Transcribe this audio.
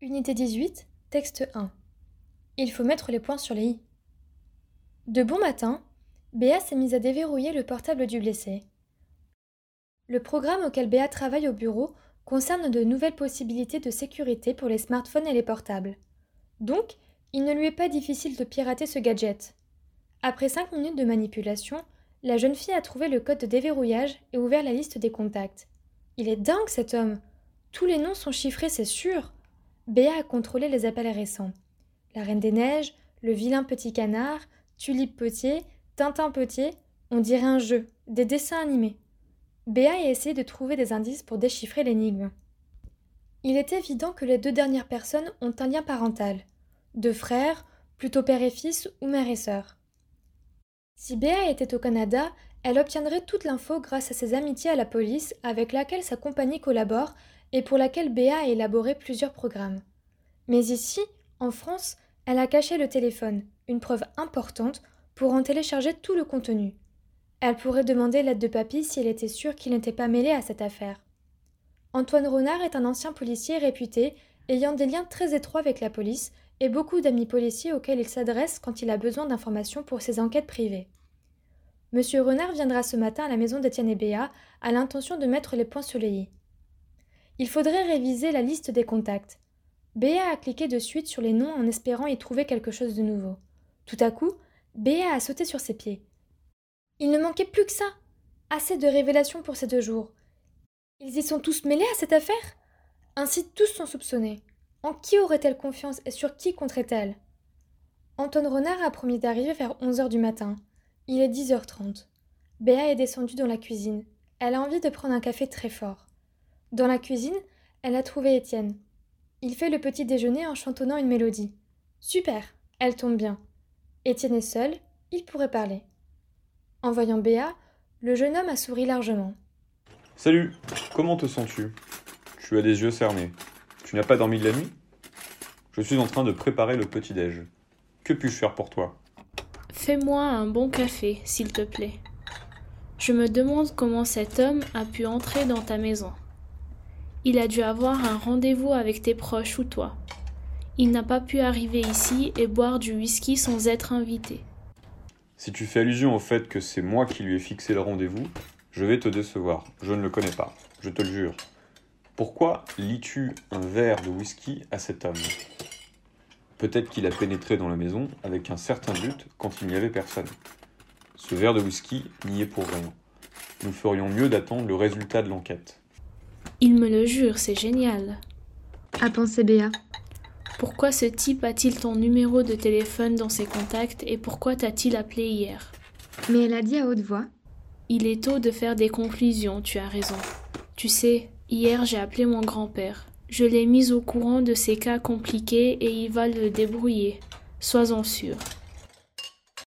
Unité 18, texte 1. Il faut mettre les points sur les i. De bon matin, Béa s'est mise à déverrouiller le portable du blessé. Le programme auquel Béa travaille au bureau concerne de nouvelles possibilités de sécurité pour les smartphones et les portables. Donc, il ne lui est pas difficile de pirater ce gadget. Après 5 minutes de manipulation, la jeune fille a trouvé le code de déverrouillage et ouvert la liste des contacts. Il est dingue cet homme! Tous les noms sont chiffrés, c'est sûr! Béa a contrôlé les appels récents. La Reine des Neiges, le vilain petit canard, Tulipe Potier, Tintin Potier, on dirait un jeu, des dessins animés. Béa a essayé de trouver des indices pour déchiffrer l'énigme. Il est évident que les 2 dernières personnes ont un lien parental. 2 frères, plutôt père et fils ou mère et sœur. Si Béa était au Canada, elle obtiendrait toute l'info grâce à ses amitiés à la police avec laquelle sa compagnie collabore et pour laquelle Béa a élaboré plusieurs programmes. Mais ici, en France, elle a caché le téléphone, une preuve importante pour en télécharger tout le contenu. Elle pourrait demander l'aide de papy si elle était sûre qu'il n'était pas mêlé à cette affaire. Antoine Renard est un ancien policier réputé, ayant des liens très étroits avec la police et beaucoup d'amis policiers auxquels il s'adresse quand il a besoin d'informations pour ses enquêtes privées. Monsieur Renard viendra ce matin à la maison d'Étienne et Béa à l'intention de mettre les points sur les i. Il faudrait réviser la liste des contacts. Béa a cliqué de suite sur les noms en espérant y trouver quelque chose de nouveau. Tout à coup, Béa a sauté sur ses pieds. Il ne manquait plus que ça! Assez de révélations pour ces 2 jours. Ils y sont tous mêlés à cette affaire? Ainsi tous sont soupçonnés. En qui aurait-elle confiance et sur qui compterait-elle? Antoine Renard a promis d'arriver vers 11h du matin. Il est 10h30. Béa est descendue dans la cuisine. Elle a envie de prendre un café très fort. Dans la cuisine, elle a trouvé Étienne. Il fait le petit déjeuner en chantonnant une mélodie. Super, elle tombe bien. Étienne est seul, il pourrait parler. En voyant Béa, le jeune homme a souri largement. Salut, comment te sens-tu? Tu as des yeux cernés. Tu n'as pas dormi de la nuit? Je suis en train de préparer le petit-déj. Que puis-je faire pour toi? Fais-moi un bon café, s'il te plaît. Je me demande comment cet homme a pu entrer dans ta maison. Il a dû avoir un rendez-vous avec tes proches ou toi. Il n'a pas pu arriver ici et boire du whisky sans être invité. Si tu fais allusion au fait que c'est moi qui lui ai fixé le rendez-vous, je vais te décevoir. Je ne le connais pas, je te le jure. Pourquoi lis-tu un verre de whisky à cet homme? Peut-être qu'il a pénétré dans la maison avec un certain but quand il n'y avait personne. Ce verre de whisky n'y est pour rien. Nous ferions mieux d'attendre le résultat de l'enquête. Il me le jure, c'est génial. A pensé Béa. Pourquoi ce type a-t-il ton numéro de téléphone dans ses contacts et pourquoi t'a-t-il appelé hier? Mais elle a dit à haute voix. Il est tôt de faire des conclusions, tu as raison. Tu sais, hier j'ai appelé mon grand-père. Je l'ai mis au courant de ces cas compliqués et il va le débrouiller. Sois-en sûr.